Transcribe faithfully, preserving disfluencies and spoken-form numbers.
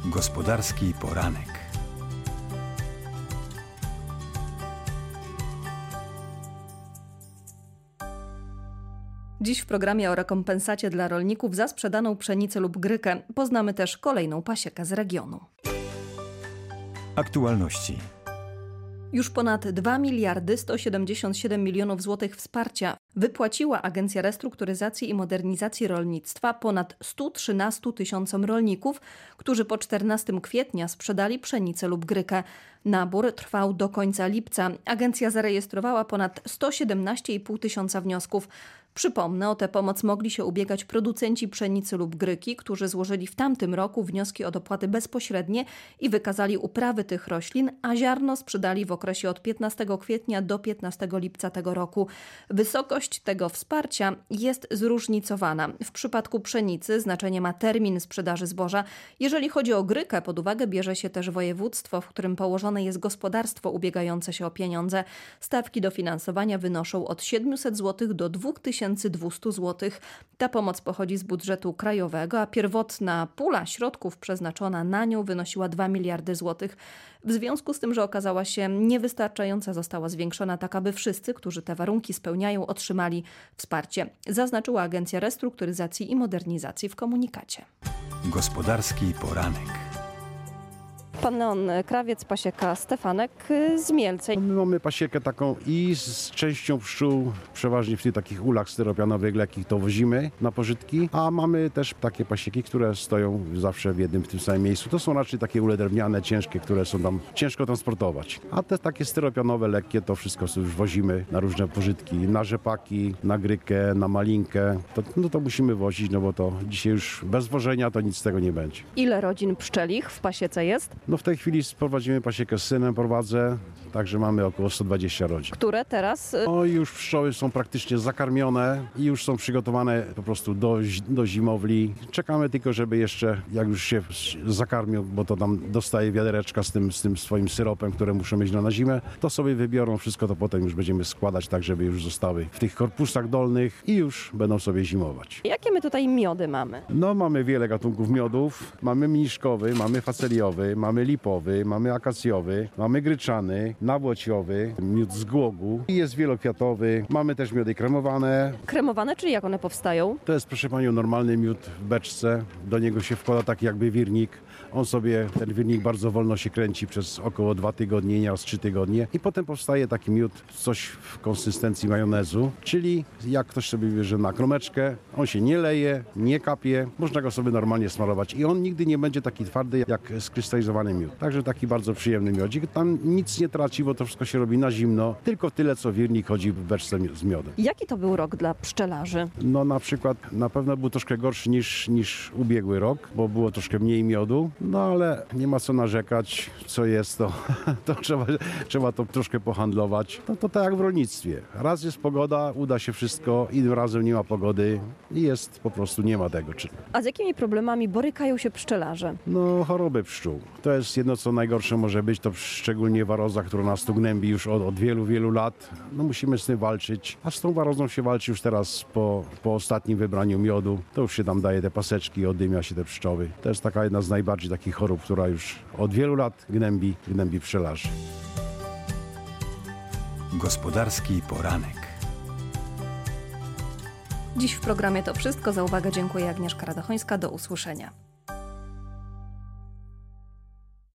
Gospodarski poranek. Dziś w programie o rekompensacie dla rolników za sprzedaną pszenicę lub grykę poznamy też kolejną pasiekę z regionu. Aktualności. Już ponad dwa miliardy sto siedemdziesiąt siedem milionów złotych wsparcia wypłaciła Agencja Restrukturyzacji i Modernizacji Rolnictwa ponad stu trzynastu tysiącom rolników, którzy po czternastego kwietnia sprzedali pszenicę lub grykę. Nabór trwał do końca lipca. Agencja zarejestrowała ponad sto siedemnaście i pół tysiąca wniosków. Przypomnę, o tę pomoc mogli się ubiegać producenci pszenicy lub gryki, którzy złożyli w tamtym roku wnioski o dopłaty bezpośrednie i wykazali uprawy tych roślin, a ziarno sprzedali w okresie od piętnastego kwietnia do piętnastego lipca tego roku. Wysokość tego wsparcia jest zróżnicowana. W przypadku pszenicy znaczenie ma termin sprzedaży zboża. Jeżeli chodzi o grykę, pod uwagę bierze się też województwo, w którym położone jest gospodarstwo ubiegające się o pieniądze. Stawki dofinansowania wynoszą od siedmiuset złotych do dwa tysiące dwieście złotych. Ta pomoc pochodzi z budżetu krajowego, a pierwotna pula środków przeznaczona na nią wynosiła dwa miliardy złotych. W związku z tym, że okazała się niewystarczająca, została zwiększona tak, aby wszyscy, którzy te warunki spełniają, otrzymali wsparcie, zaznaczyła Agencja Restrukturyzacji i Modernizacji w komunikacie. Gospodarski poranek. Pan Leon Krawiec, pasieka Stefanek z Mielca. My mamy pasiekę taką i z częścią pszczół, przeważnie w tych takich ulach styropianowych lekkich to wozimy na pożytki, a mamy też takie pasieki, które stoją zawsze w jednym, w tym samym miejscu. To są raczej takie ule drewniane, ciężkie, które są tam ciężko transportować. A te takie styropianowe, lekkie, to wszystko już wozimy na różne pożytki, na rzepaki, na grykę, na malinkę. To, no to musimy wozić, no bo to dzisiaj już bez wożenia to nic z tego nie będzie. Ile rodzin pszczelich w pasiece jest? No w tej chwili prowadzimy pasiekę z synem, prowadzę, także mamy około sto dwadzieścia rodzin. Które teraz? No już pszczoły są praktycznie zakarmione i już są przygotowane po prostu do, do zimowli. Czekamy tylko, żeby jeszcze, jak już się zakarmią, bo to tam dostaje wiadereczka z tym, z tym swoim syropem, które muszą mieć na zimę, to sobie wybiorą wszystko, to potem już będziemy składać tak, żeby już zostały w tych korpusach dolnych i już będą sobie zimować. Jakie my tutaj miody mamy? No mamy wiele gatunków miodów. Mamy mniszkowy, mamy faceliowy, mamy lipowy, mamy akacjowy, mamy gryczany, nawłociowy, miód z głogu i jest wielokwiatowy. Mamy też miody kremowane. Kremowane, czyli jak one powstają? To jest, proszę panią, normalny miód w beczce. Do niego się wkłada taki jakby wirnik. On sobie, ten wirnik bardzo wolno się kręci przez około dwa tygodnie, nie z trzy tygodnie. I potem powstaje taki miód, coś w konsystencji majonezu. Czyli jak ktoś sobie bierze na kromeczkę, on się nie leje, nie kapie. Można go sobie normalnie smarować. I on nigdy nie będzie taki twardy jak skrystalizowany miód. Także taki bardzo przyjemny miodzik. Tam nic nie traci, bo to wszystko się robi na zimno. Tylko tyle, co wirnik chodzi w beczce z miodem. Jaki to był rok dla pszczelarzy? No na przykład na pewno był troszkę gorszy niż, niż ubiegły rok, bo było troszkę mniej miodu. No ale nie ma co narzekać, co jest to, to trzeba, trzeba to troszkę pohandlować. No to tak jak w rolnictwie. Raz jest pogoda, uda się wszystko, innym razem nie ma pogody i jest po prostu, nie ma tego. A z jakimi problemami borykają się pszczelarze? No choroby pszczół. To jest jedno, co najgorsze może być, to szczególnie waroza, która nas tu gnębi już od, od wielu, wielu lat. No musimy z tym walczyć, a z tą warozą się walczy już teraz po, po ostatnim wybraniu miodu. To już się tam daje te paseczki, oddymia się te pszczoły. To jest taka jedna z najbardziej takich chorób, która już od wielu lat gnębi, gnębi pszczelarzy. Gospodarski poranek. Dziś w programie to wszystko. Za uwagę dziękuję. Agnieszka Radochońska. Do usłyszenia.